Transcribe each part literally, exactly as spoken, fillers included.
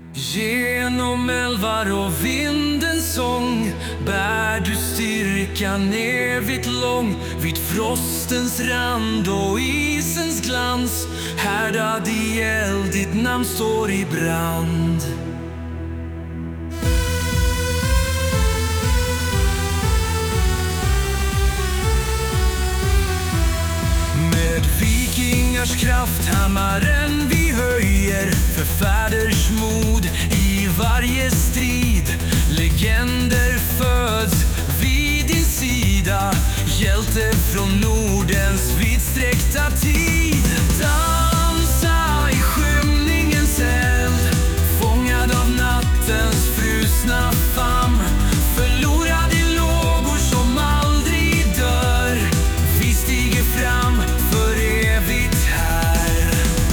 Genom älvar och vindens sång bär du styrkan evigt lång. Vid frostens rand och isens glans, härdad i eld, ditt namn står i brand. Med vikingars kraft hammaren vi höjer, för fäders mod i varje strid. Legender föds vid din sida, hjälte från Nordens vidsträckta tid. Dansa i skymningens eld, fångad av nattens frusna famn. Förlorad i lågor som aldrig dör, vi stiger fram för evigt här.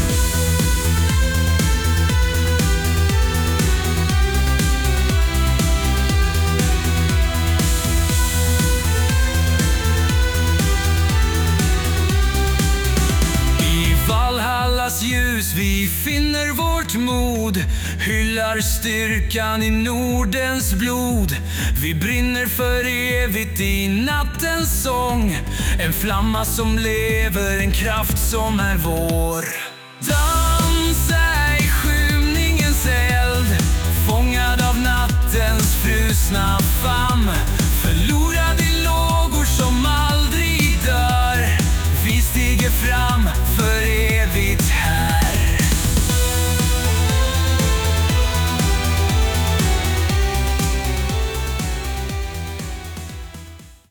I Valhallas ljus vi finner vårt mod, hyllar styrkan i Nordens blod. Vi brinner för evigt i nattens sång, en flamma som lever, en kraft som är vår. Dansa i skymningens eld, fångad av nattens frusna famn.